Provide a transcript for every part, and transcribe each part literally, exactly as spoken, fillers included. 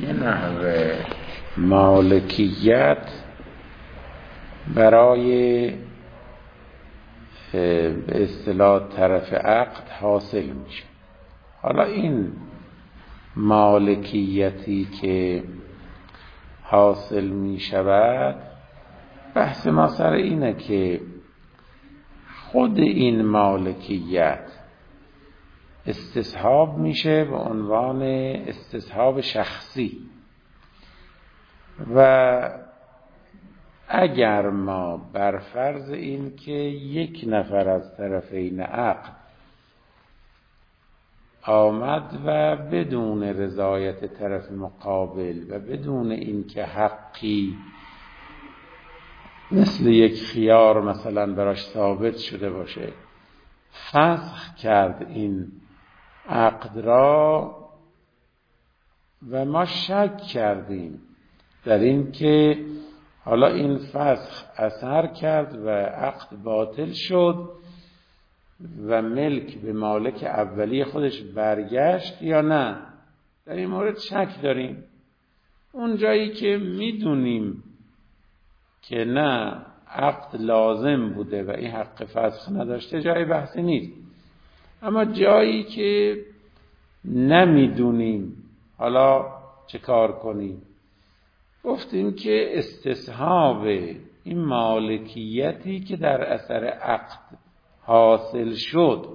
یه نحوه مالکیت برای به اصطلاح طرف عقد حاصل میشه. حالا این مالکیتی که حاصل می شود، بحث ما سر اینه که خود این مالکیت استصحاب میشه به عنوان استصحاب شخصی، و اگر ما بر فرض این که یک نفر از طرفین عقد آمد و بدون رضایت طرف مقابل و بدون اینکه حقی مثل یک خیار مثلا براش ثابت شده باشه فسخ کرد این عقد را، و ما شک کردیم در این که حالا این فسخ اثر کرد و عقد باطل شد و ملک به مالک اولی خودش برگشت یا نه، در این مورد شک داریم. اون جایی که میدونیم که نه عقد لازم بوده و این حق فسخ نداشته جای بحثی نیست، اما جایی که نمیدونیم حالا چه کار کنیم؟ گفتیم که استصحاب این مالکیتی که در اثر عقد حاصل شد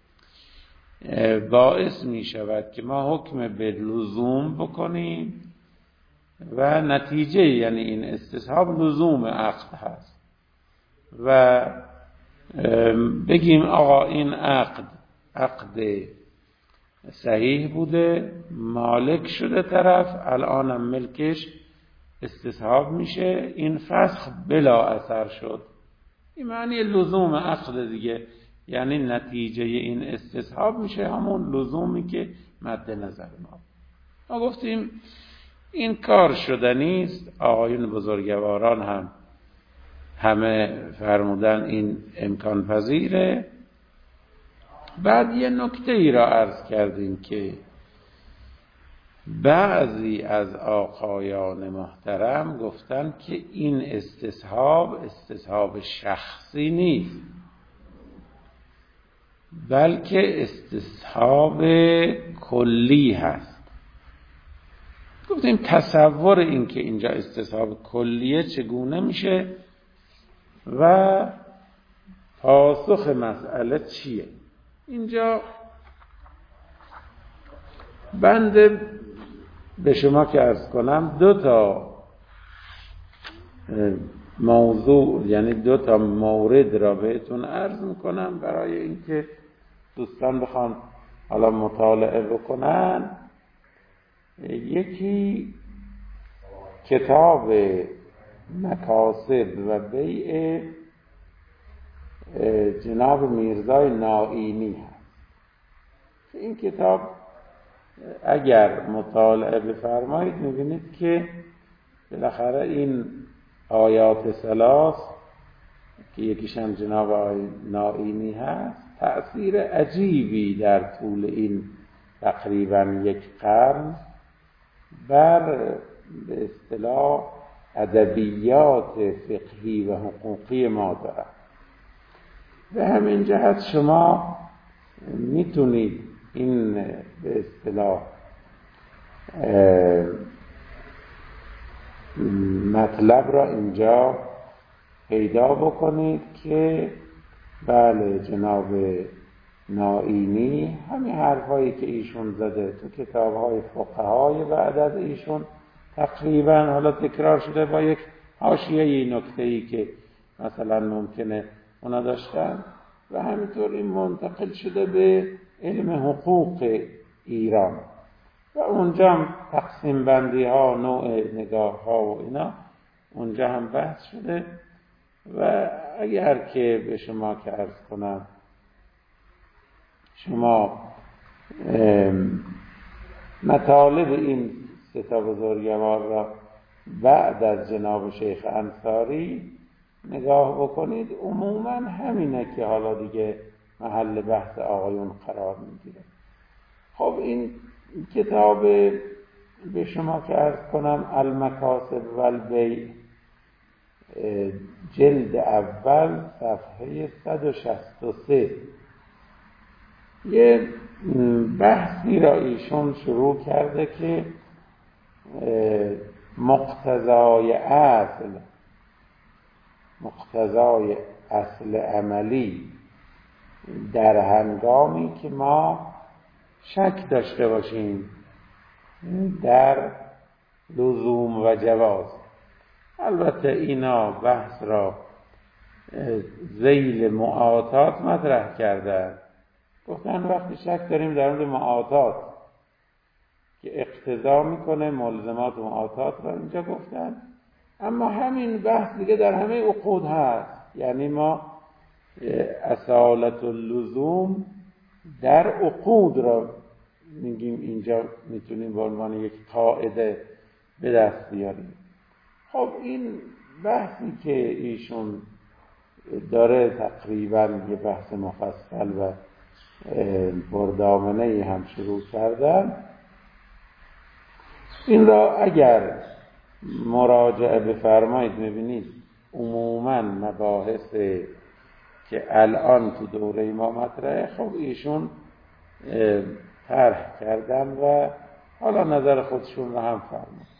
باعث می شود که ما حکم به لزوم بکنیم و نتیجه یعنی این استصحاب لزوم عقد هست و بگیم آقا این عقد عقد صحیح بوده، مالک شده طرف، الانم ملکش استصحاب میشه، این فسخ بلا اثر شد. این معنی لزوم عقد دیگه، یعنی نتیجه این استصحاب میشه همون لزومی که مد نظر ما. ما گفتیم این کار شدنی است، آقایون بزرگواران هم همه فرمودن این امکان پذیره. بعد یه نکته ای را عرض کردیم که بعضی از آقایان محترم گفتن که این استصحاب استصحاب شخصی نیست، بلکه استصحاب کلی هست. گفتیم تصور این که اینجا استصحاب کلیه چگونه میشه و پاسخ مسئله چیه. اینجا بنده به شما که عرض کنم دو تا موضوع یعنی دو تا مورد را بهتون عرض میکنم برای اینکه دوستان بخوان حالا مطالعه بکنن. یکی کتاب مکاسب و بیع جناب میرزای نائینی هست. این کتاب اگر مطالعه بفرمایید میبینید که بالاخره این آیات ثلاث که یکیشم جناب آقای نائینی هست تأثیر عجیبی در طول این تقریبا یک قرن بر به اصطلاح ادبیات فقهی و حقوقی ما دارد. به همین جهت شما میتونید این به اصطلاح مطلب را اینجا پیدا بکنید که بله جناب نائینی همین حرفایی که ایشون زده تو کتاب‌های فقهای بعد از ایشون تقریبا حالا تکرار شده با یک حاشیه نکته‌ای که مثلا ممکنه اونا داشتن و همینطور این منتقل شده به علم حقوق ایران و اونجا هم تقسیم بندی ها نوع نگاه ها و اینا اونجا هم بحث شده. و اگر که به شما که عرض کنم شما مطالب این سه تا بزرگوار را بعد از جناب شیخ انصاری نگاه بکنید عموما همینه که حالا دیگه محل بحث آقایون قرار میگیره. خب این کتاب به شما که عرض کنم المکاسب والبیع جلد اول صفحه صد و شصت و سه یه بحثی را ایشون شروع کرده که مقتضای اصل مقتضای اصل عملی در هنگامی که ما شک داشته باشیم در لزوم و جواز. البته اینا بحث را ذیل معاطات مطرح کردن، گفتن وقتی شک داریم در مورد معاطات که اقتضا میکنه ملزمات معاطات را اینجا گفتن، اما همین بحث دیگه در همه عقود هست. یعنی ما اصالت اللزوم در عقود را میگیم اینجا میتونیم به عنوان یک قاعده به دست بیاریم. خب این بحثی که ایشون داره تقریبا یه بحث مفصل و پردامنه هم شروع کردن، این را اگر مراجعه بفرمایید میبینید عموما مباحث که الان تو دوره ما مطرحه خب ایشون طرح کردن و حالا نظر خودشون رو هم فرمود.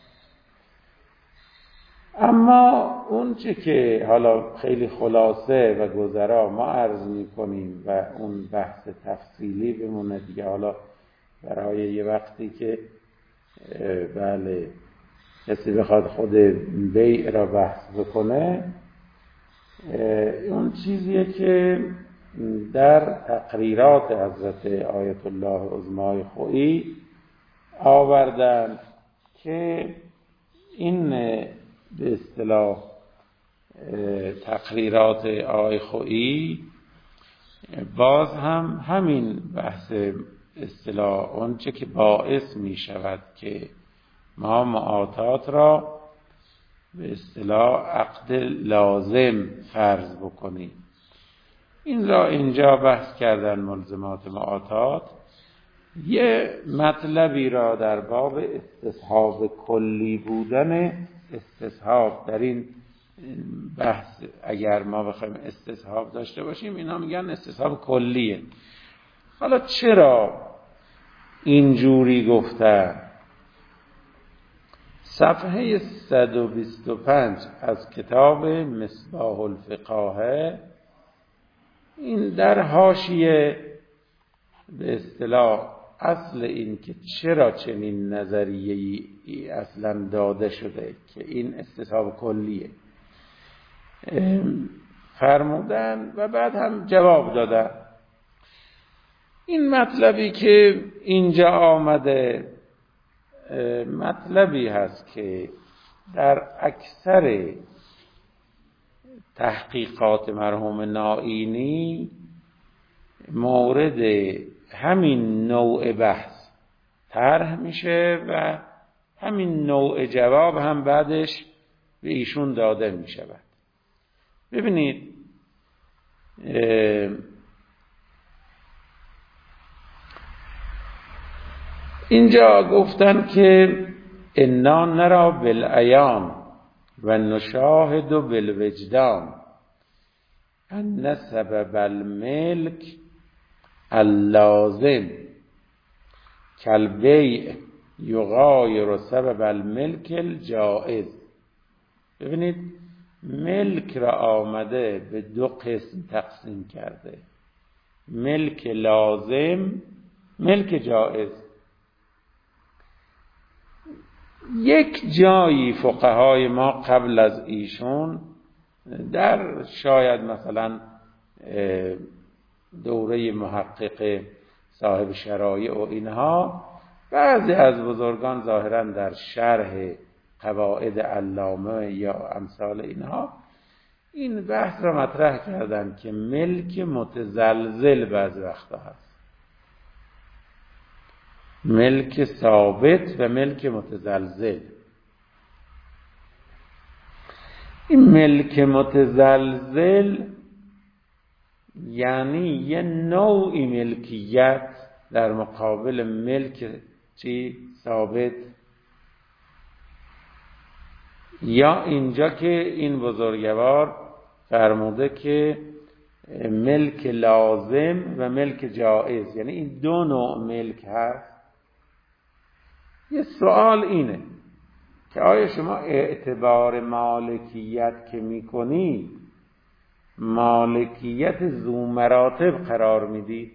اما اون چه که حالا خیلی خلاصه و گذرا ما عرض میکنیم و اون بحث تفصیلی بمونه دیگه، حالا برای یه وقتی که بله کسی بخواد خود بیع را بحث بکنه، اون چیزیه که در تقریرات حضرت آیت الله عظمای خویی آوردن که این به اصطلاح تقریرات آقای خویی باز هم همین بحث اصطلاح اونچه که باعث می شود که ما معاطات را به اصطلاح عقد لازم فرض بکنیم، این را اینجا بحث کردن. ملزمات معاطات یه مطلبی را در باب استصحاب کلی بودن استصحاب در این بحث اگر ما بخوایم استصحاب داشته باشیم اینا میگن استصحاب کلیه. حالا چرا اینجوری گفتن؟ صفحه صد و بیست و پنج از کتاب مصباح الفقاهه، این در حاشیه به اصطلاح اصل این که چرا چنین نظریه‌ای اصلا داده شده که این استصحاب کلیه فرمودن و بعد هم جواب دادن. این مطلبی که اینجا آمده مطلبی هست که در اکثر تحقیقات مرحوم نائینی مورد همین نوع بحث طرح میشه و همین نوع جواب هم بعدش به ایشون داده میشود. ببینید اینجا گفتن که انا نرا بالعیان و نشاهد بالوجدان ان سبب الملک اللازم کالبیع یغایر سبب الملک الجائز. ببینید ملک را آمده به دو قسم تقسیم کرده، ملک لازم، ملک جائز. یک جایی فقهای ما قبل از ایشون در شاید مثلا دوره محقق صاحب شرایع و اینها، بعضی از بزرگان ظاهرا در شرح قواعد علامه یا امثال اینها این بحث را مطرح کردن که ملک متزلزل بعضی وقتا هست، ملک ثابت و ملک متزلزل. این ملک متزلزل یعنی یه نوعی ملکیت در مقابل ملک چی ثابت یا اینجا که این بزرگوار فرموده که ملک لازم و ملک جائز، یعنی این دو نوع ملک هست. یه سوال اینه که آیا شما اعتبار مالکیت که میکنید مالکیت ذو مراتب قرار میدید؟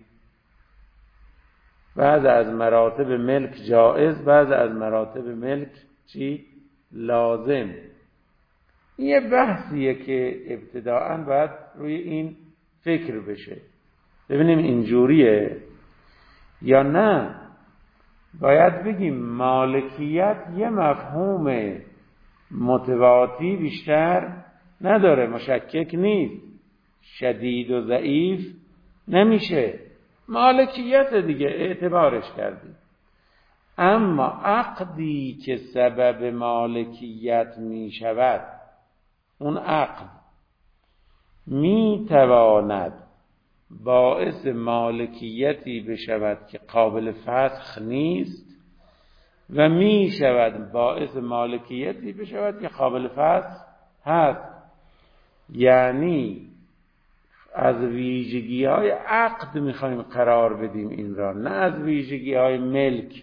بعض از مراتب ملک جائز، بعض از مراتب ملک چی؟ لازم. این یه بحثیه که ابتداعاً باید روی این فکر بشه، ببینیم اینجوریه یا نه. باید بگیم مالکیت یه مفهوم متواتی بیشتر نداره، مشکک نیست، شدید و ضعیف نمیشه، مالکیت دیگه اعتبارش کردیم. اما عقدی که سبب مالکیت می شود، اون عقد می تواند باعث مالکیتی بشود که قابل فسخ نیست و می شود باعث مالکیتی بشود که قابل فسخ هست. یعنی از ویژگی های عقد میخوایم قرار بدیم این را، نه از ویژگی های ملک.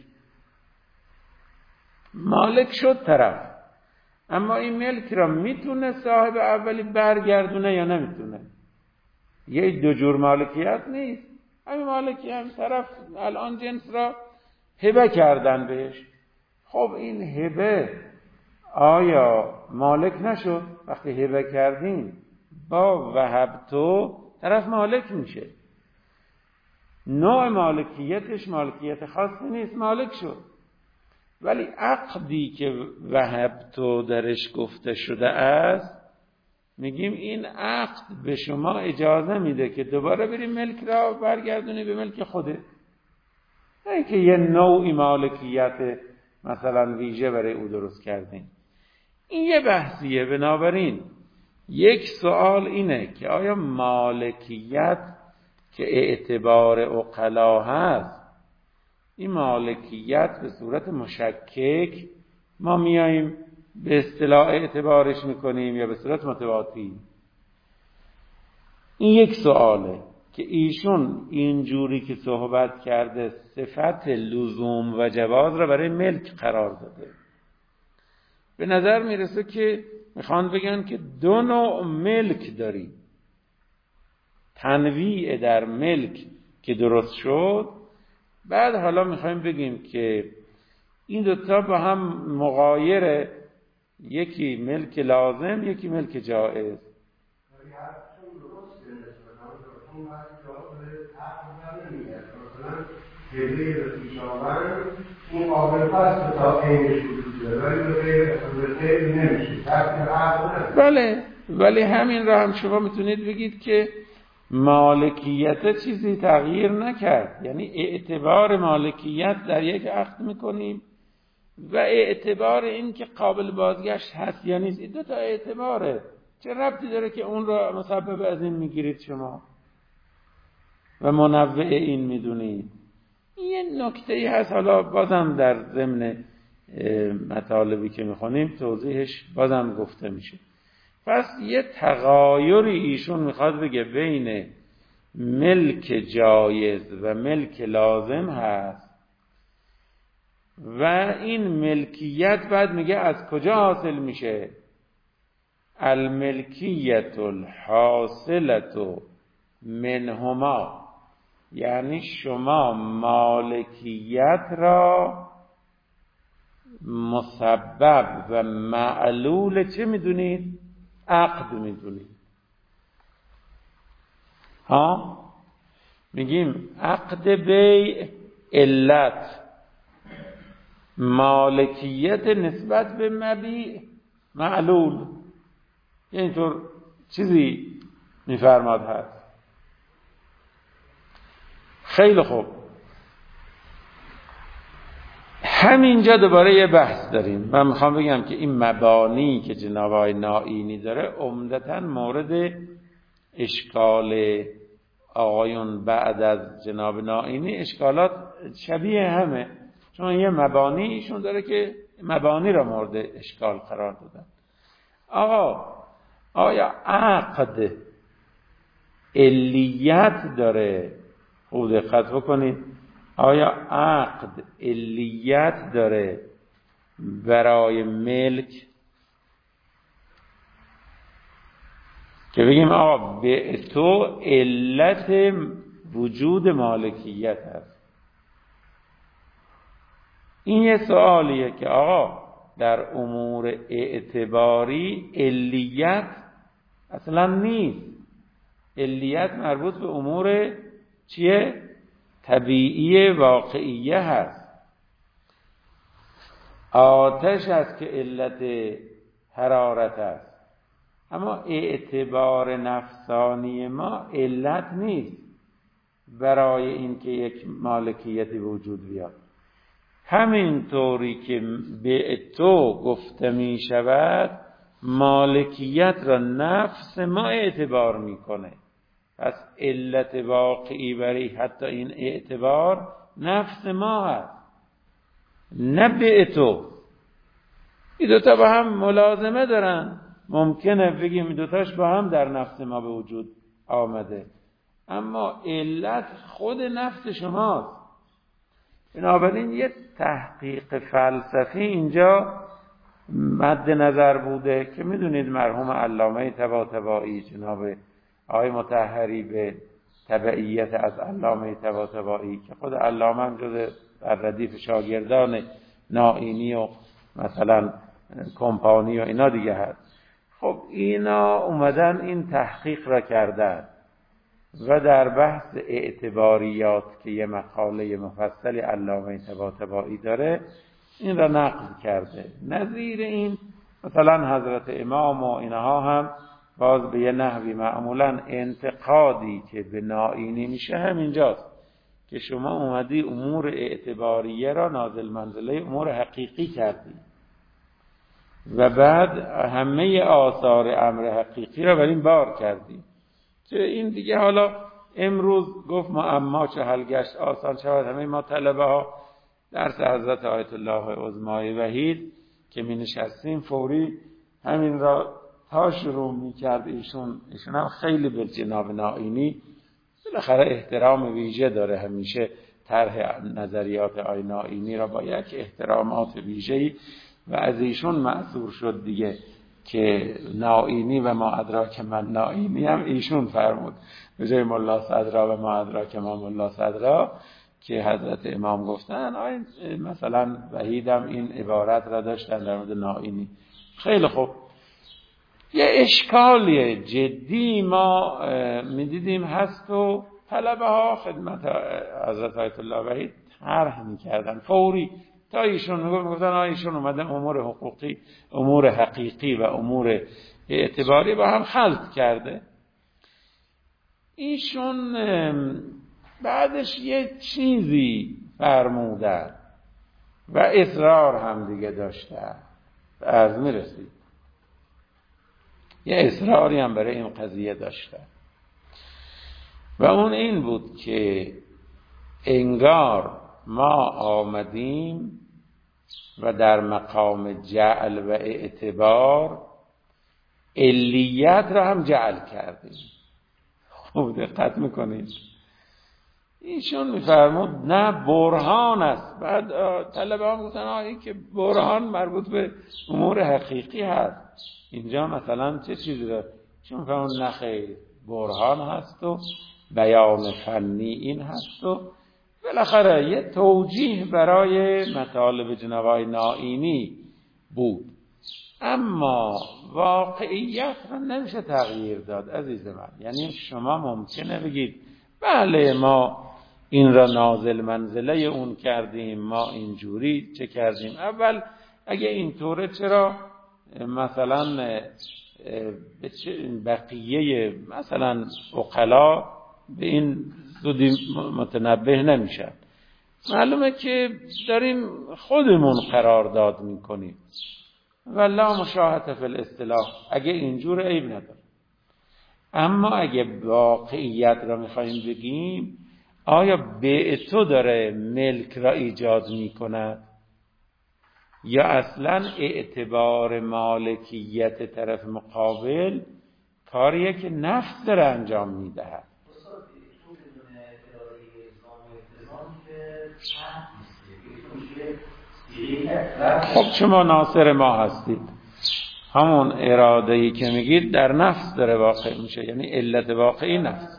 مالک شد طرف، اما این ملک را میتونه صاحب اولی برگردونه یا نمیتونه؟ یه دو جور مالکیت نیست. همین مالکی هم طرف الان جنس را هبه کردن بهش، خب این هبه آیا مالک نشد؟ وقتی هبه کردین با وهبتو طرف مالک میشه، نوع مالکیتش مالکیت خاصی نیست، مالک شد. ولی عقدی که وهبتو درش گفته شده است، میگیم این عقد به شما اجازه میده که دوباره بری ملک را برگردونی به ملک خوده، نه که یه نوعی مالکیت مثلا ویژه برای او درست کردین. این یه بحثیه. بنابراین یک سوال اینه که آیا مالکیت که اعتبار عقلا هست، این مالکیت به صورت مشکک ما میاییم به اصطلاح اعتبارش میکنیم یا به صورت متواتی؟ این یک سواله که ایشون اینجوری که صحبت کرده صفت لزوم و جواز را برای ملک قرار داده. به نظر میرسه که میخوان بگن که دو نوع ملک داریم، تنویع در ملک که درست شد، بعد حالا میخوایم بگیم که این دوتا با هم مغایر، یکی ملک لازم یکی ملک جائز. بله، ولی همین را هم شما میتونید بگید که مالکیت چیزی تغییر نکرد، یعنی اعتبار مالکیت در یک عقد میکنیم و اعتبار این که قابل بازگشت هست یا نیست، این دو تا اعتباره. چه ربطی داره که اون را مسبب از این میگیرید شما و منوع این میدونید؟ این یه نکته‌ای هست، حالا بازم در ضمن مطالبی که میخونیم توضیحش بازم گفته میشه. پس یه تغایری ایشون میخواد بگه بین ملک جایز و ملک لازم هست و این ملکیت بعد میگه از کجا حاصل میشه؟ الملکیت الحاصلت منهما، یعنی شما مالکیت را مسبب و معلول چه میدونید؟ عقد میدونید. ها میگیم عقد بیع علت، مالکیت نسبت به مبیع معلول. اینطور چیزی میفرماد هست. خیلی خوب، همینجا دوباره یه بحث داریم. من میخوام بگم که این مبانی که جناب آقای نائینی داره عمدتاً مورد اشکال آقایون بعد از جناب نائینی اشکالات شبیه همه، چون یه مبانی ایشون داره که مبانی را مورد اشکال قرار دادن. آقا آیا عقد علیت داره؟ خوب دقت بکنید، آیا عقد علیت داره برای ملک که بگیم آقا به تو علت وجود مالکیت هست؟ این یه سوالیه که آقا در امور اعتباری علیت اصلا نیست. علیت مربوط به امور چیه؟ طبیعی واقعیه هست. آتش است که علت حرارت است، اما اعتبار نفسانی ما علت نیست برای اینکه یک مالکیتی وجود بیاد. همین طوری که به تو گفته می شود مالکیت را نفس ما اعتبار میکنه، پس علت واقعی برای حتی این اعتبار نفس ما هست، نه به تو. این دوتا با هم ملازمه دارن. ممکنه بگیم دوتاش با هم در نفس ما به وجود آمده، اما علت خود نفس شماست. بنابراین یه تحقیق فلسفی اینجا مد نظر بوده که میدونید مرحوم علامه طباطبایی جناب آقای مطهری به تبعیت از علامه طباطبایی که خود علامه هم جز در ردیف شاگردان نائینی و مثلا کمپانی و اینا دیگه هست. خب اینا اومدن این تحقیق را کردن و در بحث اعتباریات که یه مقاله مفصلی علامه طباطبایی داره این را نقل کرده. نظیر این مثلا حضرت امام و اینها هم باز به یه نحوی معمولا انتقادی که به نائینی میشه همینجاست که شما اومدی امور اعتباریه را نازل منزله امور حقیقی کردی و بعد همه آثار امر حقیقی را بر این بار کردی که این دیگه حالا امروز گفت ما اما چه حل گشت آسان شود. همه ما طلبه ها درس حضرت آیت الله عظمای وحید که می نشستیم فوری همین را تا شروع می کرد. ایشون ایشون هم خیلی به جناب نائینی بالاخره احترام ویژه داره، همیشه طرح نظریات آی نائینی را با یک احترامات ویژه‌ای و از ایشون معصور شد دیگه که نائینی و ما ادراک من نائینی هم ایشون فرمود به جای ملا صدرا و ما ادراک ما ملا صدرا که حضرت امام گفتن. آی مثلا وحیدم این عبارت را داشتن در مورد نائینی. خیلی خوب، یه اشکالی جدی ما میدیدیم هست و طلبه ها خدمت حضرت آیت الله وحید طرح میکردن فوری تا ایشون میگفتن آ ایشون اومدن امور حقوقی امور حقیقی و امور اعتباری با هم خلط کرده. ایشون بعدش یه چیزی فرمودن و اصرار هم دیگه داشتن به عرض میرسید، یه اصراری هم برای این قضیه داشتن و اون این بود که انگار ما آمدیم و در مقام جعل و اعتبار علیت را هم جعل کردیم. خوب دقت میکنید، ایشون میفرمود نه برهان است. بعد طلبه هم گفتن آهی که برهان مربوط به امور حقیقی هست، اینجا مثلا چه چیزی را چون میفرمود نه خیر برهان هست و بیان فنی این هست و بالاخره یه توجیه برای مطالب جناب آقای نائینی بود. اما واقعیت را نمیشه تغییر داد عزیز من. یعنی شما ممکنه بگید بله ما این را نازل منزله اون کردیم، ما اینجوری چه کردیم. اول اگه اینطوره چرا مثلا بقیه مثلا عقلا به این زودی متنبه نمیشن؟ معلومه که داریم خودمون قرارداد میکنیم والله مشاهده فی الاصطلاح. اگه اینجور عیب نداره، اما اگه واقعیت را میخواییم بگیم آیا به تو داره ملک را ایجاد میکنه یا اصلا اعتبار مالکیت طرف مقابل کاریه که نفس داره انجام میدهد. خب شما ناصر ما هستید، همون اراده‌ای که میگید در نفس داره واقع میشه، یعنی علت واقعی نفس.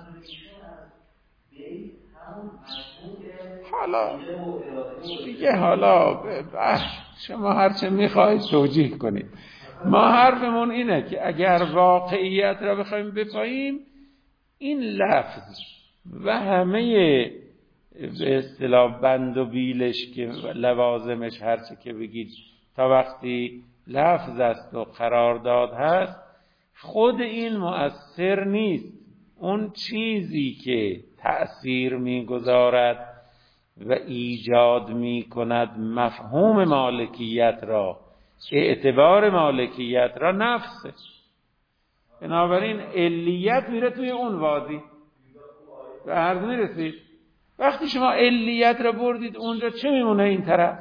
حالا دیگه حالا شما هرچه میخواید توجیه کنید. ما حرفمون اینه که اگر واقعیت را بخوایم بپاییم، این لفظ و همه به اصطلاح بند و بیلش که لوازمش هرچه که بگید تا وقتی لفظ است و قرارداد هست، خود این مؤثر نیست. اون چیزی که تأثیر میگذارد و ایجاد میکند مفهوم مالکیت را، اعتبار مالکیت را، نفسه. بنابراین علیت میره توی اون وادی و عرض میرسید. وقتی شما علیت را بردید اونجا، چه میمونه این طرف؟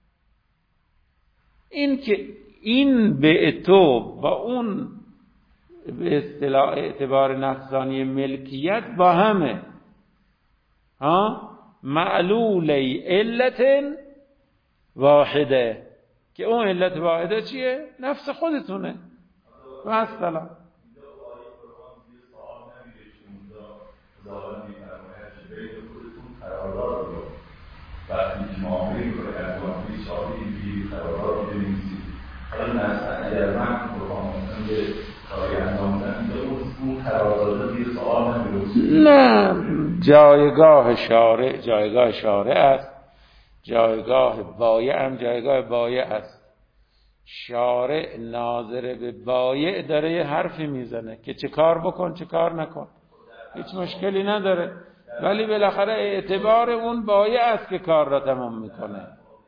این که این به تو با اون به اصطلاح اعتبار نفسانی ملکیت با همه ها معلولی علت واحده، که اون علت واحده چیه؟ نفس خودتونه. و السلام وقتی معامله رو از معامله شادی بی قرار بنویسید، حالا مثلا اگر من قرآن به کاری انجام بدم، اون قرارداد زیر سوال نمیره. نه، جایگاه شارع جایگاه شارع است، جایگاه بایع هم جایگاه بایع است. شارع ناظر به بایع داره یه حرفی میزنه که چه کار بکن چه کار نکن، هیچ مشکلی نداره، ولی بالاخره اعتبار اون بایع است که کار را تمام میکنه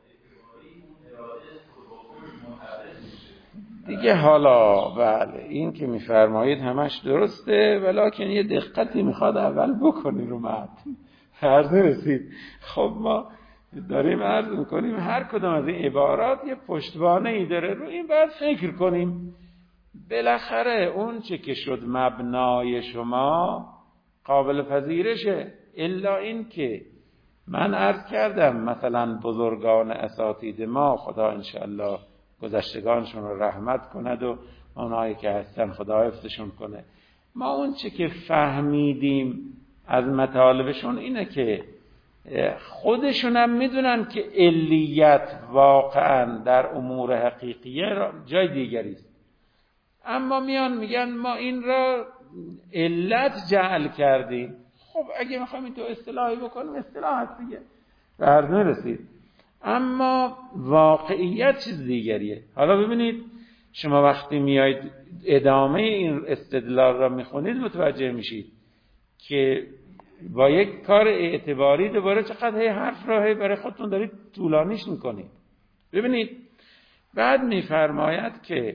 دیگه. حالا بله این که میفرمایید همش درسته، ولکن یه دقتی میخواد اول بکنی رو متن. عرض رسید. خب ما داریم عرض میکنیم هر کدام از این عبارات یه پشتوانه ای داره، رو این باید فکر کنیم. بالاخره اون چه که شد مبنای شما قابل پذیرشه، الا این که من عرض کردم مثلا بزرگان اساتید ما، خدا انشاءالله گذشتگانشون رو رحمت کند و اونایی که هستن خدا حفظشون کنه، ما اون چه که فهمیدیم از مطالبشون اینه که خودشون هم میدونن که علیت واقعا در امور حقیقیه جای دیگری است، اما میان میگن ما این را علت جعل کردیم. خب اگه میخوایم این تو اصطلاحی بکنیم اصطلاح هست دیگه، به هر نرسید، اما واقعیت چیز دیگریه. حالا ببینید شما وقتی میایید ادامه این استدلال را میخونید متوجه میشید که با یک کار اعتباری دوباره چقدر هی حرف را هی برای خودتون دارید طولانیش میکنید. ببینید بعد میفرماید که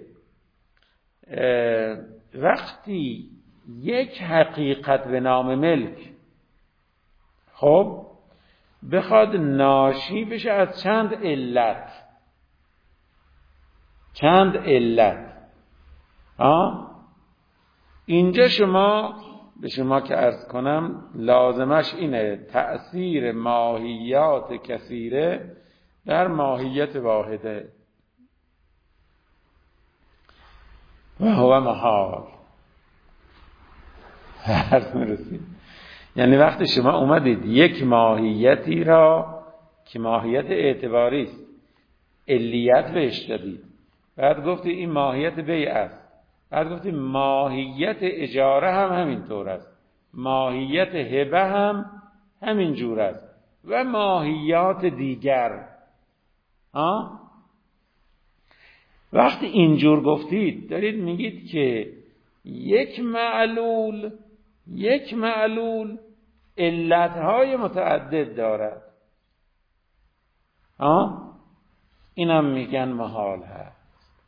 وقتی یک حقیقت به نام ملک خب بخواد ناشی بشه از چند علت، چند علت آه؟ اینجا شما به شما که عرض کنم لازمش اینه تأثیر ماهیات کثیره در ماهیت واحده و هو محال. عرض میرسید یعنی وقتی شما اومدید یک ماهیتی را که ماهیت اعتباری است علیت بهش دادید، بعد گفتی این ماهیت بیع است، بعد گفتی ماهیت اجاره هم همین طور است، ماهیت هبه هم همین جور است و ماهیات دیگر. ها؟ وقتی اینجور گفتید دارید میگید که یک معلول یک معلول علتهای متعدد دارد. ها؟ اینم میگن محال هست.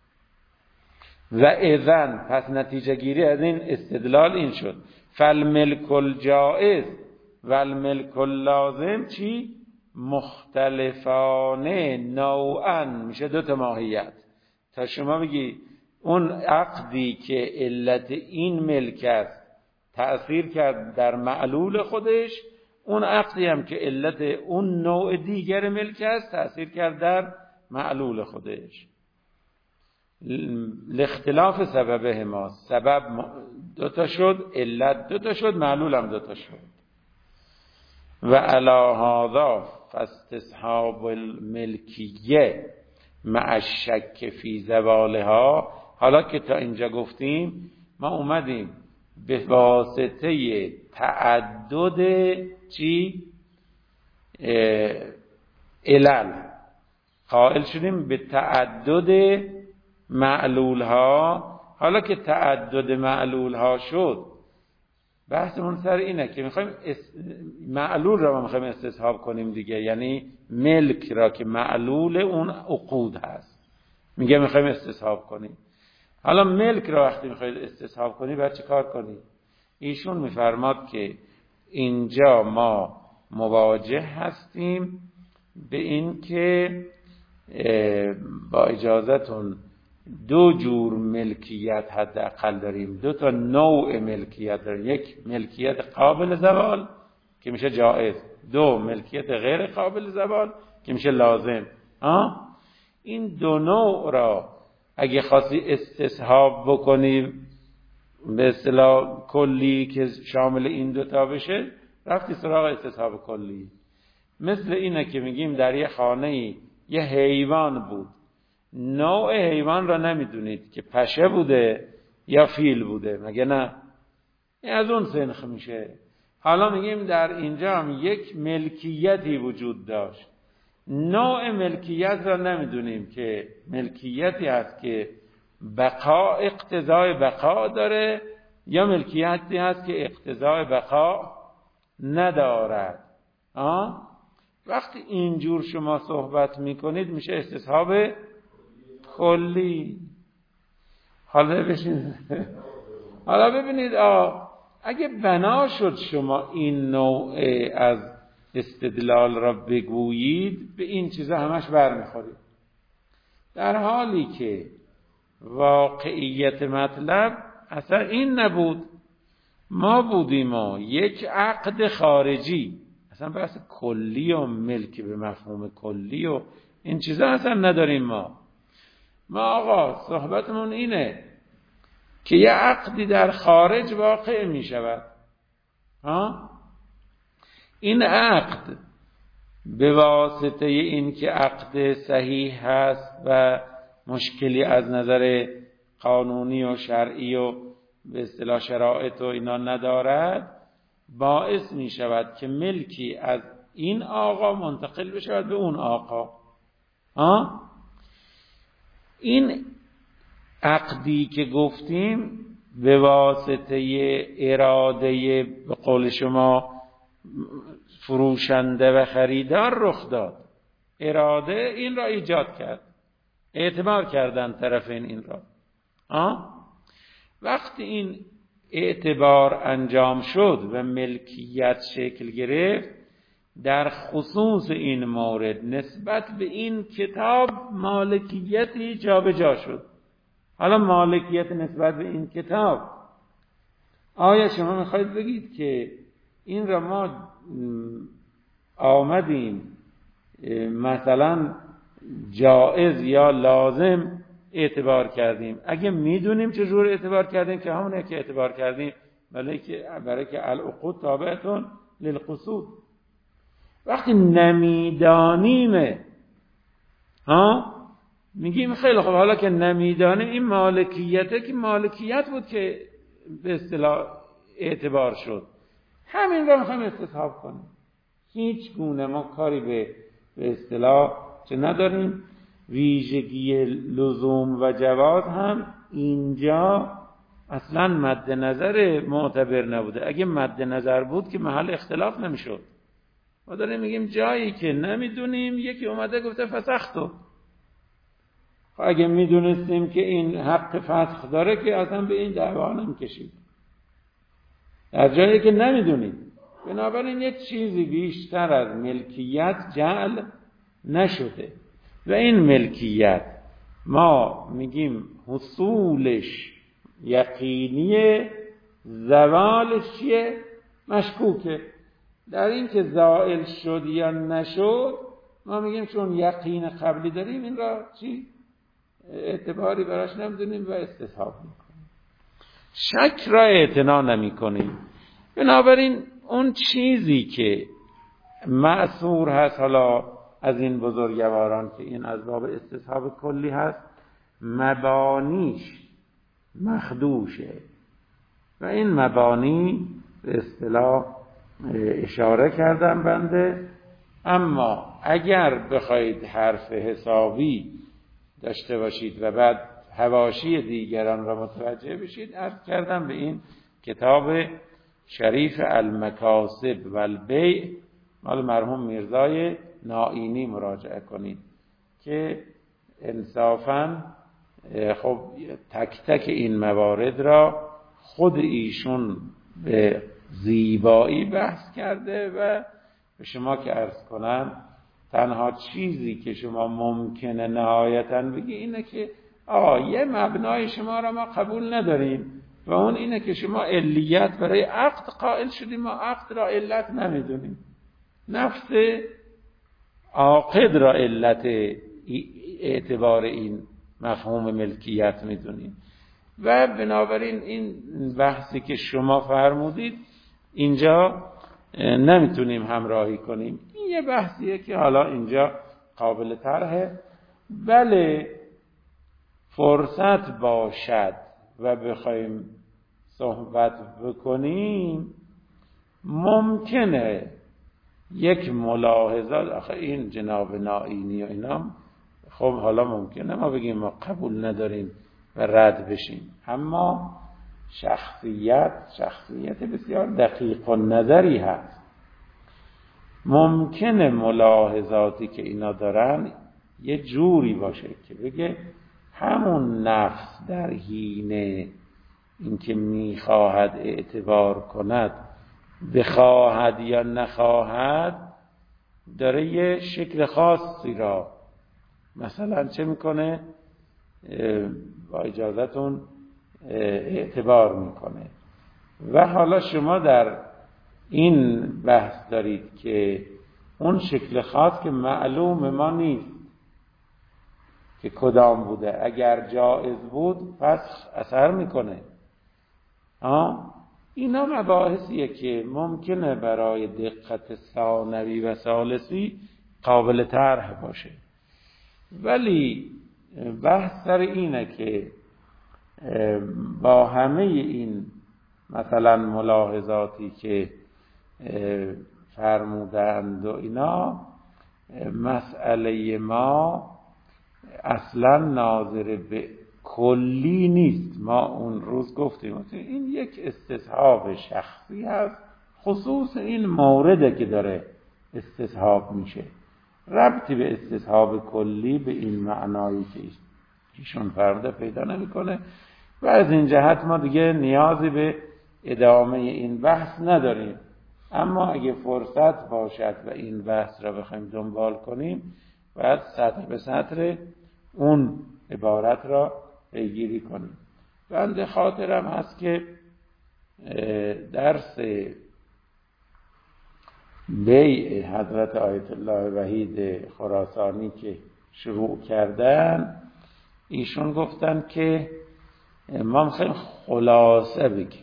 و اذن پس نتیجه گیری از این استدلال این شد فالملک الجائز و الملک اللازم چی؟ مختلفانه نوعا میشه دو تا ماهیت. تا شما بگی اون عقدی که علت این ملک است تأثیر کرد در معلول خودش، اون عقدی هم که علت اون نوع دیگر ملک است تأثیر کرد در معلول خودش. لاختلاف سببه ما، سبب دوتا شد، علت دوتا شد، معلول هم دوتا شد. و علی هذا فاستصحاب الملکیه مع الشک فی زوالها. حالا که تا اینجا گفتیم ما اومدیم به واسطه تعدد چی؟ علل قائل شدیم به تعدد معلول ها. حالا که تعدد معلول ها شد، بحثمون سر اینه که میخوایم اس... معلول را ما میخوایم استصحاب کنیم دیگه، یعنی ملک را که معلول اون عقود هست میگه میخوایم استصحاب کنیم. حالا ملک را وقتی میخواید استصحاب کنی باید چه کار کنی؟ ایشون میفرماد که اینجا ما مواجه هستیم به این که با اجازتون دو جور ملکیت حداقل داریم، دو تا نوع ملکیت داریم. یک ملکیت قابل زوال که میشه جائز، دو ملکیت غیر قابل زوال که میشه لازم. آه؟ این دو نوع را اگه خواستی استصحاب بکنی به اصطلاح کلی که شامل این دوتا بشه، رفتی سراغ استصحاب کلی. مثل اینه که میگیم در یه خانه یه حیوان بود، نوع حیوان را نمیدونید که پشه بوده یا فیل بوده، مگه نه؟ این از اون سنخ میشه. حالا میگیم در اینجا هم یک ملکیتی وجود داشت، نوع ملکیت را نمیدونیم که ملکیتی هست که بقا اقتضای بقا داره یا ملکیتی هست که اقتضای بقا ندارد. آه؟ وقتی اینجور شما صحبت میکنید میشه استصحاب کلی. حالا بشین حالا ببینید آه اگه بنا شد شما این نوع از استدلال را بگویید، به این چیزا همش برمیخورید، در حالی که واقعیت مطلب اصلا این نبود. ما بودیم و یک عقد خارجی، اصلا بحث کلی و ملک به مفهوم کلی و این چیزا اصلا نداریم. ما ما آقا صحبتمون اینه که یه عقدی در خارج واقع می شود. ها؟ این عقد به واسطه این که عقد صحیح هست و مشکلی از نظر قانونی و شرعی و به اصطلاح شرایط و اینا ندارد، باعث می شود که ملکی از این آقا منتقل بشود به اون آقا. ها؟ این عقدی که گفتیم به واسطه اراده به قول شما فروشنده و خریدار رخ داد. اراده این را ایجاد کرد، اعتبار کردن طرفین این را. آه؟ وقتی این اعتبار انجام شد و ملکیت شکل گرفت، در خصوص این مورد نسبت به این کتاب مالکیتی جابجا شد. حالا مالکیت نسبت به این کتاب، آیا شما میخواید بگید که این را ما آمدیم مثلا جائز یا لازم اعتبار کردیم؟ اگه میدونیم چجور اعتبار کردیم که همونه که اعتبار کردیم، برای که برای که العقود تابعتون للقصود. وقتی نمیدانیم ها میگیم خیلی خوب، حالا که نمیدانیم این مالکیته که مالکیت بود که به اصطلاح اعتبار شد، همین را میخوایم استصحاب کنیم. هیچ گونه ما کاری به به اصطلاح چه نداریم. ویژگی لزوم و جواز هم اینجا اصلا مد نظر معتبر نبوده. اگه مد نظر بود که محل اختلاف نمیشد. ما داریم میگیم جایی که نمیدونیم، یکی اومده گفته فسختو. اگه میدونستیم که این حق فسخ داره که اصلا به این دعوا نمیکشید. در جایی که نمیدونیم بنابراین یک چیزی بیشتر از ملکیت جعل نشده و این ملکیت ما میگیم حصولش یقینیه، زوالش چیه؟ مشکوکه. در این که زائل شد یا نشد ما میگیم چون یقین قبلی داریم این را چی؟ اعتباری براش نمیدونیم و استصحاب میکنیم، شک را اعتنا نمی کنیم. بنابراین اون چیزی که مأثور هست حالا از این بزرگواران که این از باب استصحاب کلی هست، مبانیش مخدوشه و این مبانی به اصطلاح اشاره کردم بنده. اما اگر بخواید حرف حسابی داشته باشید و بعد حواشی دیگران را متوجه بشید، عرض کردم به این کتاب شریف المکاسب و البیع مال مرحوم میرزای نائینی مراجعه کنید که انصافاً خب تک تک این موارد را خود ایشون به زیبایی بحث کرده و به شما که عرض کنم تنها چیزی که شما ممکنه نهایتاً بگی اینه که آقا یه مبنای شما را ما قبول نداریم و اون اینه که شما علیت برای عقد قائل شدیم، ما عقد را علت نمیدونیم، نفس عاقد را علت اعتبار این مفهوم ملکیت میدونیم. و بنابراین این بحثی که شما فرمودید اینجا نمیتونیم همراهی کنیم. این یه بحثیه که حالا اینجا قابل طرحه. بله فرصت باشد و بخوایم صحبت بکنیم ممکنه یک ملاحظات، آخه این جناب نائینی و اینا خب حالا ممکنه ما بگیم ما قبول نداریم و رد بشیم، اما شخصیت شخصیت بسیار دقیق و نظری هست. ممکنه ملاحظاتی که اینا دارن یه جوری باشه که بگه همون نفس در حین اینکه میخواهد اعتبار کند بخواهد یا نخواهد داره یه شکل خاصی را مثلا چه میکنه با اجازتون اعتبار میکنه. و حالا شما در این بحث دارید که اون شکل خاص که معلوم ما نیست که کدام بوده، اگر جایز بود پس اثر میکنه. آه اینا مباحثیه که ممکنه برای دقت ثانوی و ثالثی قابل طرح باشه، ولی بحث سر اینه که با همه این مثلا ملاحظاتی که فرمودند و اینا مسئله ما اصلا ناظر به کلی نیست. ما اون روز گفتیم این یک استصحاب شخصی هست، خصوص این مورده که داره استصحاب میشه، ربطی به استصحاب کلی به این معنایی که ایشون فرموده پیدا نمیکنه و از این جهت ما دیگه نیازی به ادامه این بحث نداریم. اما اگه فرصت باشد و این بحث را بخوایم دنبال کنیم باید سطر به سطر اون عبارت را پیگیری کنیم. بنده خاطرم هست که درس بیع حضرت آیت الله وحید خراسانی که شروع کردن ایشون گفتن که ما میخوایم خلاصه بگیم.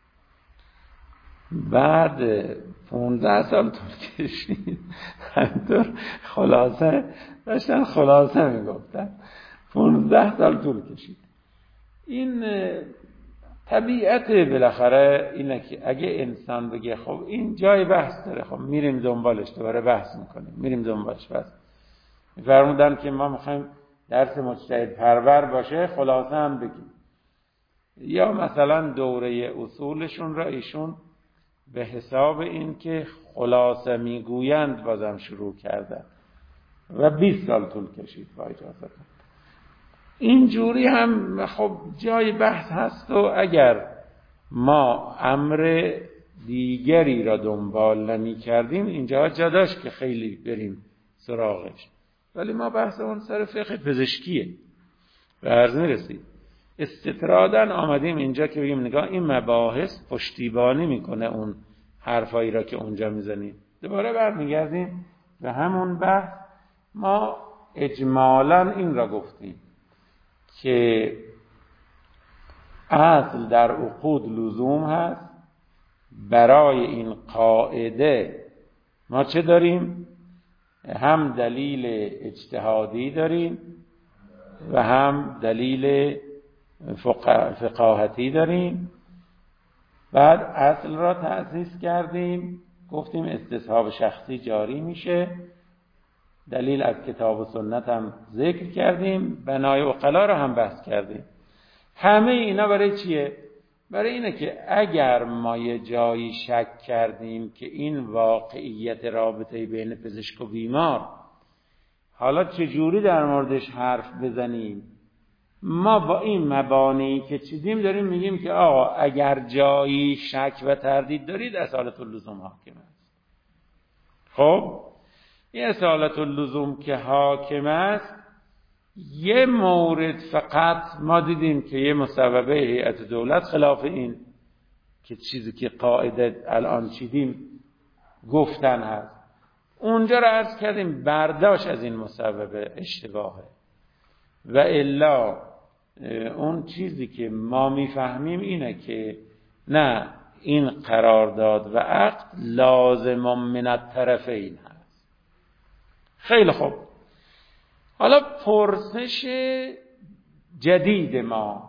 بعد پونزده سال طول کشید همینطور خلاصه داشتن خلاصه میگفتن، پونزده سال طول کشید. این طبیعت بالاخره اینه که اگه انسان بگه خب این جای بحث داره، خب میریم دنبالش، دوباره بحث میکنیم، میریم دنبالش. بس میفرمودن که ما میخوایم درس مجتهد پرور باشه خلاصه هم بگیم. یا مثلا دوره اصولشون را ایشون به حساب این که خلاصه میگویند بازم شروع کردن و بیست سال طول کشید با اجازه. اینجوری هم خب جای بحث هست و اگر ما امر دیگری را دنبال نمی کردیم، اینجا جا داشت که خیلی بریم سراغش، ولی ما بحث اون سر فقه پزشکیه به عرض میرسید. استطرادن آمدیم اینجا که بگیم نگاه این مباحث پشتیبانی میکنه اون حرفایی را که اونجا میزنیم. دوباره برمیگردیم به همون بحث. ما اجمالاً این را گفتیم که اصل در عقود لزوم هست. برای این قاعده ما چه داریم؟ هم دلیل اجتهادی داریم و هم دلیل فقاهتی داریم. بعد اصل را تأسیس کردیم، گفتیم استصحاب شخصی جاری میشه، دلیل از کتاب و سنت هم ذکر کردیم، بنای عقلا را هم بحث کردیم. همه اینا برای چیه؟ برای اینه که اگر ما یه جایی شک کردیم که این واقعیت رابطه بین پزشک و بیمار، حالا چجوری در موردش حرف بزنیم، ما با این مبانی که چیدیم داریم میگیم که آقا اگر جایی شک و تردید دارید اصالت اللزوم حاکم است. خب این اصالت اللزوم که حاکم است، یه مورد فقط ما دیدیم که یه مصوبه هیئت دولت خلاف این که چیزی که قاعده الان چیدیم گفتن هست، اونجا رو عرض کردیم برداشت از این مصوبه اشتباهه و الا اون چیزی که ما میفهمیم اینه که نه، این قرارداد و عقد لازم من الطرفین هست. خیلی خوب، حالا پرسش جدید ما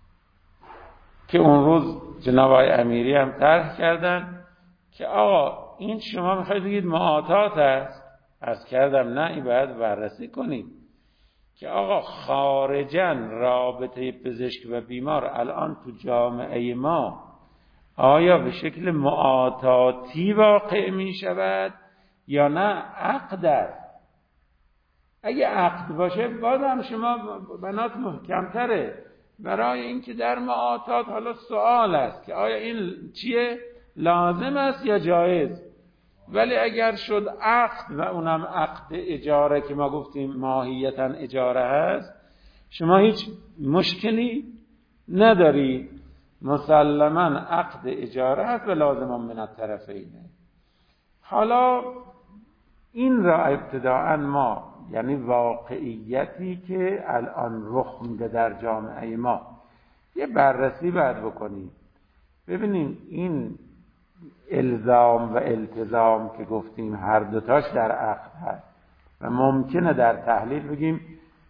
که اون روز جناب آقای امیری هم طرح کردن که آقا این شما میخواید بگید معاطات است؟ عرض کردم نه، این باید بررسی کنید که آقا خارجاً رابطه پزشک و بیمار الان تو جامعه ما آیا به شکل معاطاتی واقع می شود یا نه عقد است؟ اگه عقد باشه بازم شما بنات محکمتره. برای اینکه در معاطات حالا سوال است که آیا این چیه؟ لازم است یا جایز؟ ولی اگر شد عقد و اونم عقد اجاره که ما گفتیم ماهیتاً اجاره هست، شما هیچ مشکلی نداری، مسلماً عقد اجاره هست و لازم من الطرفینه. حالا این را ابتداءً ما، یعنی واقعیتی که الان رخ میده در جامعه ما، یه بررسی باید بکنیم ببینیم این الزام و التزام که گفتیم هر دوتاش در عقد هست و ممکنه در تحلیل بگیم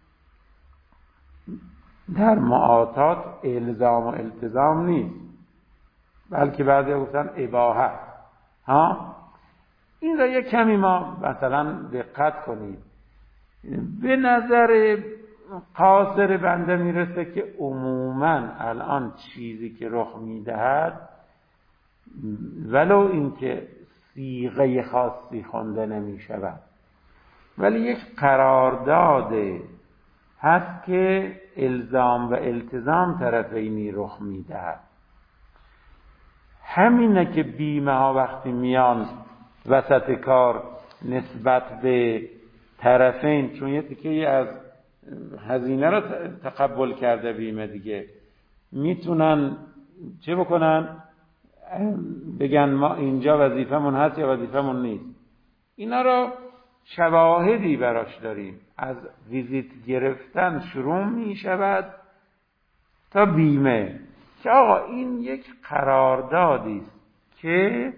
در معاطات الزام و التزام نیست بلکه بعضی گفتن اباحه. ها این را یک کمی ما مثلا دقت کنید. به نظر قاصر بنده میرسه که عموما الان چیزی که رخ میدهد ولو اینکه صیغه خاصی خونده نمی شود ولی یک قرارداد هست که الزام و التزام طرفینی رخ میدهد. همینه که بیمه ها وقتی میان وسط کار نسبت به طرفین، چون یه تیکه از هزینه رو تقبل کرده بیمه دیگه، میتونن چه بکنن؟ بگن ما اینجا وظیفمون هست یا وظیفمون نیست. اینا رو شواهدی براش داریم. از ویزیت گرفتن شروع می شود تا بیمه که آقا این یک قراردادی است که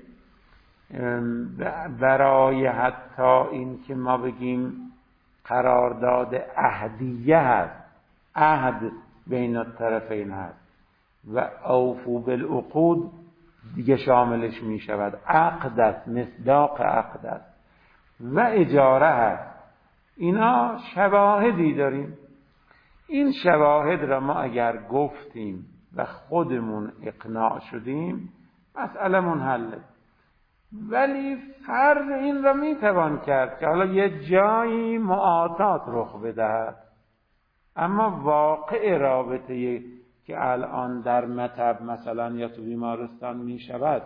برای حتی این که ما بگیم قرارداد عهدیه هست، عهد بین الطرفین هست و اوفو بالعقود دیگه شاملش می شود. عقد است، مصداق عقد است و اجاره هست. اینا شواهدی داریم. این شواهد را ما اگر گفتیم و خودمون اقناع شدیم مسئله منحله. ولی فرض این را می توان کرد که حالا یه جایی معاطات رخ بدهد، اما واقع رابطه که الان در مطب مثلا یا تو بیمارستان می شود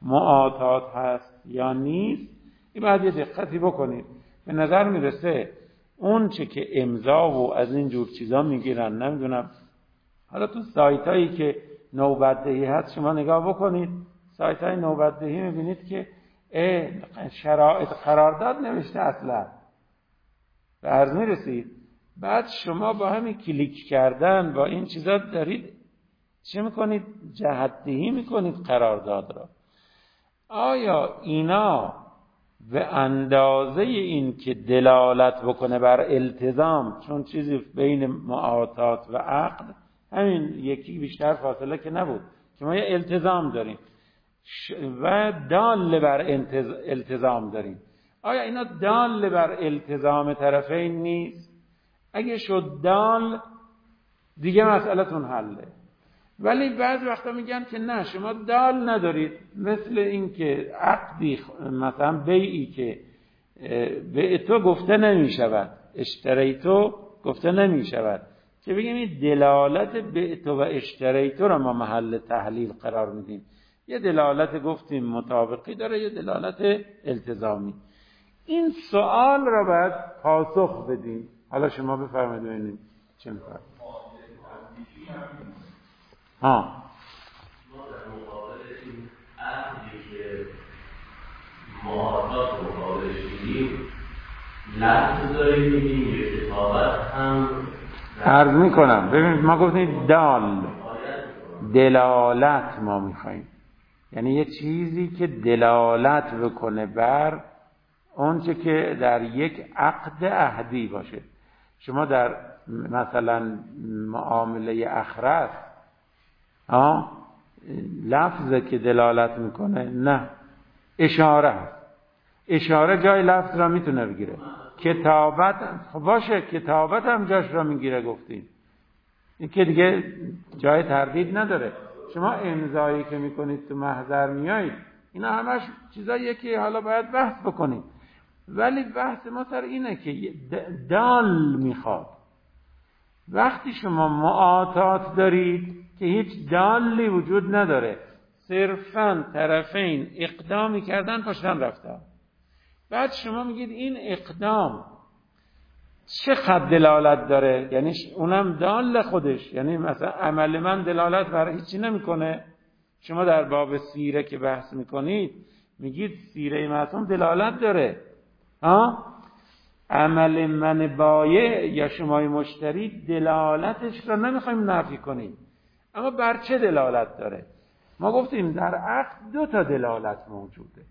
معاطات هست یا نیست، این باید یه دقتی بکنید. به نظر میرسه اون چه که امضا و از این جور چیزا میگیرن، نمیدونم حالا تو سایت هایی که نوبتدهی هست شما نگاه بکنید، سایت های نوبتدهی میبینید که شرایط قرارداد نوشته اصلا به عرض میرسید. بعد شما با همین کلیک کردن با این چیزا دارید چه میکنید؟ جهتدهی میکنید قرارداد را. آیا اینا به اندازه این که دلالت بکنه بر التزام، چون چیزی بین معاطات و عقد همین یکی بیشتر فاصله که نبود که ما یه التزام داریم و دال بر التزام داریم، آیا اینا دال بر التزام طرفین نیست؟ اگه شد دال دیگه مسئلتون حله. ولی بعض وقتا میگن که نه شما دال ندارید، مثل این که عقدی مثلا بیعی که بیعتو گفته نمیشود، اشتریتو گفته نمیشود، که بگیم این دلالت بیعتو و اشتریتو را ما محل تحلیل قرار میدیم. یه دلالت گفتیم مطابقی داره، یه دلالت التزامی. این سوال را باید پاسخ بدیم. حالا شما بفرمایید ببینید چه می‌فرمایید. ها ما در مقابل این عقدی که معاطات مقابلش میگیم لفظ داریم میگیم یه کتابت هم عرض میکنم. ببینید ما گفتیم دال، دلالت ما میخواییم، یعنی یه چیزی که دلالت بکنه بر اونچه که در یک عقد عهدی باشه. شما در مثلا معامله اخرس ها لفظه که دلالت میکنه؟ نه، اشاره هست. اشاره جای لفظ را میتونه بگیره. کتابت خب باشه، کتابت هم جاش را میگیره گفتیم، این که دیگه جای تردید نداره. شما امضایی که میکنید تو محضر میایید، اینا همش چیزاییه که حالا باید بحث بکنید، ولی بحث ما سر اینه که دال میخواد. وقتی شما معاطات دارید که هیچ دالی وجود نداره، صرفاً طرفین اقدامی کردن پشتن رفتن، بعد شما میگید این اقدام چقدر دلالت داره، یعنی اونم دال خودش، یعنی مثلا عمل من دلالت بر هیچی نمیکنه. شما در باب سیره که بحث میکنید میگید سیره معصوم دلالت داره، ها عمل من بایع یا شمای مشتری دلالتش را نمیخوایم نفی کنیم، اما بر چه دلالت داره؟ ما گفتیم در عقد دو تا دلالت موجوده.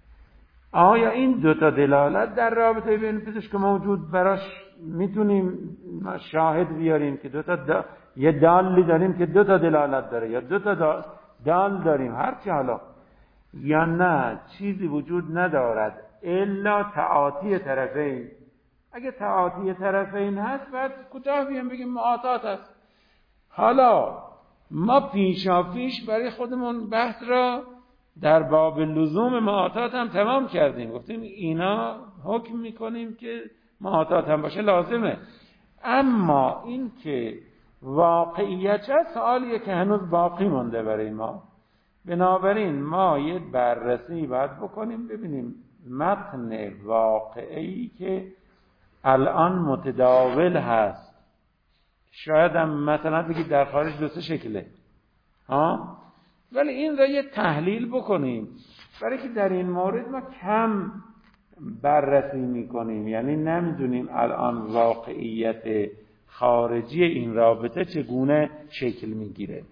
آیا این دو تا دلالت در رابطه بین پزشک موجود براش میتونیم شاهد بیاریم که دو تا دا... یه دالی داریم که دو تا دلالت داره، یا دو تا دا... دال داریم هرچی حالا، یا نه چیزی وجود ندارد الا تعاطی طرفین؟ اگه تعاطی طرفین هست بعد کوتاه بیام بگیم معاطات هست. حالا ما پیشا پیش برای خودمون بحث را در باب لزوم معاطات هم تمام کردیم، گفتیم اینا حکم میکنیم که معاطات هم باشه لازمه. اما این که واقعیت چه سوالیه که هنوز باقی مونده برای ما. بنابراین ما یه بررسی باید بکنیم ببینیم متن واقعی که الان متداول هست، شاید هم مثلا بگید در خارج دو سه شکله ها، ولی این را یه تحلیل بکنیم، برای که در این مورد ما کم بررسی میکنیم، یعنی نمیدونیم الان واقعیت خارجی این رابطه چگونه شکل میگیره،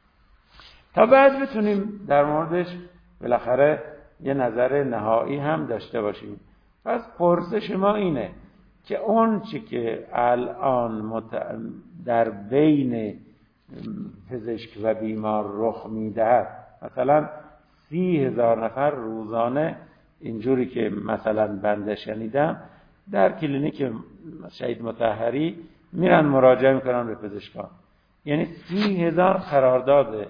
تا بعد بتونیم در موردش بالاخره یه نظر نهایی هم داشته باشیم. پس پرسش ما اینه که اون چی که الان مت... در بین پزشک و بیمار رخ میدهد، مثلا سی هزار نفر روزانه اینجوری که مثلا بنده شنیدم در کلینیک شهید مطهری میرن مراجعه میکنن به پزشکان، یعنی سی هزار قرارداده.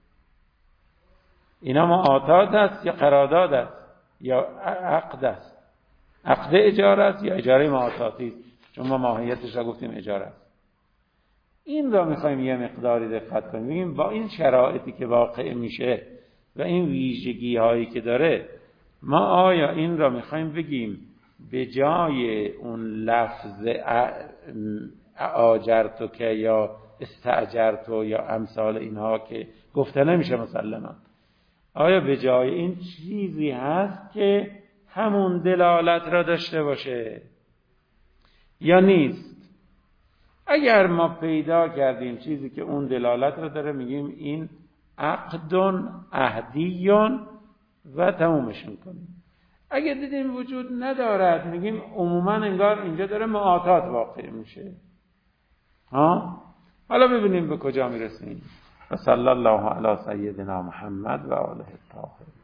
اینا معاطات است یا قرارداد است یا عقد است؟ عقد اجاره است یا اجاره معاطاتی؟ چون ما ماهیتش را گفتیم اجاره است. این را میخوایم یه مقداری دقت کنیم، بگیم با این شرایطی که واقع میشه و این ویژگی هایی که داره، ما آیا این را میخوایم بگیم به جای اون لفظ آجرتو که یا استاجرتو یا امثال اینها که گفته نمیشه مسلما، آیا به جای این چیزی هست که همون دلالت را داشته باشه یا نیست؟ اگر ما پیدا کردیم چیزی که اون دلالت را داره، میگیم این عقدن عهدیون و تمومش میکنیم. اگر دیدیم وجود ندارد، میگیم عموما انگار اینجا داره معاطات واقع میشه. ها حالا ببینیم به کجا میرسیم. و صلی الله علی سیدنا محمد و آله الطاهرین.